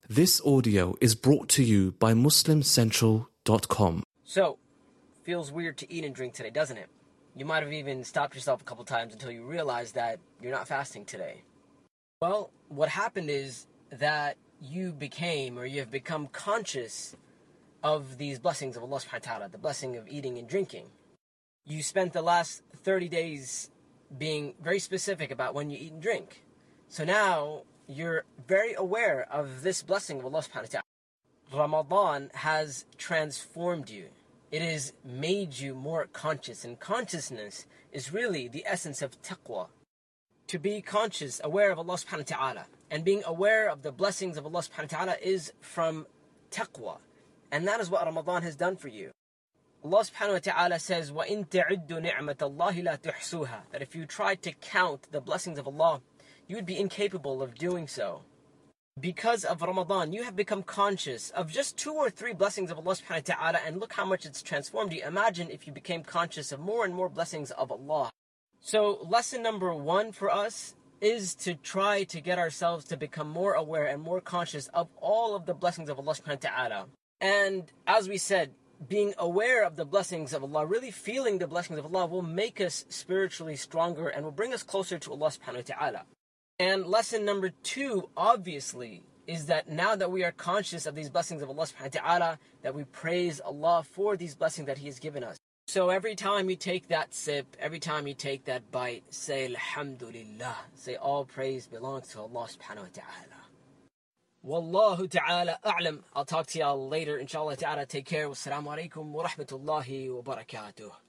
This audio is brought to you by MuslimCentral.com. So, feels weird to eat and drink today, doesn't it? You might have even stopped yourself a couple times until you realized that you're not fasting today. Well, what happened is that you have become conscious of these blessings of Allah subhanahu wa ta'ala, the blessing of eating and drinking. You spent the last 30 days being very specific about when you eat and drink. So now you're very aware of this blessing of Allah subhanahu wa ta'ala. Ramadan has transformed you. It has made you more conscious, and consciousness is really the essence of taqwa. To be conscious, aware of Allah subhanahu wa ta'ala, and being aware of the blessings of Allah subhanahu wa ta'ala is from taqwa. And that is what Ramadan has done for you. Allah subhanahu wa ta'ala says, وَإِن تَعُدُّ نِعْمَةَ اللَّهِ لَا تُحْصُوهَا, that if you tried to count the blessings of Allah, you would be incapable of doing so. Because of Ramadan, you have become conscious of just 2 or 3 blessings of Allah subhanahu wa ta'ala, and look how much it's transformed you. Imagine if you became conscious of more and more blessings of Allah. So lesson number 1 for us is to try to get ourselves to become more aware and more conscious of all of the blessings of Allah subhanahu wa ta'ala. And as we said, being aware of the blessings of Allah, really feeling the blessings of Allah, will make us spiritually stronger and will bring us closer to Allah subhanahu wa ta'ala. And lesson number 2, obviously, is that now that we are conscious of these blessings of Allah subhanahu wa ta'ala, that we praise Allah for these blessings that He has given us. So every time you take that sip, every time you take that bite, say Alhamdulillah. Say all praise belongs to Allah subhanahu wa ta'ala. Wallahu ta'ala a'lam. I'll talk to y'all later, inshallah ta'ala. Take care. Wassalamu alaikum wa rahmatullahi wa barakatuh.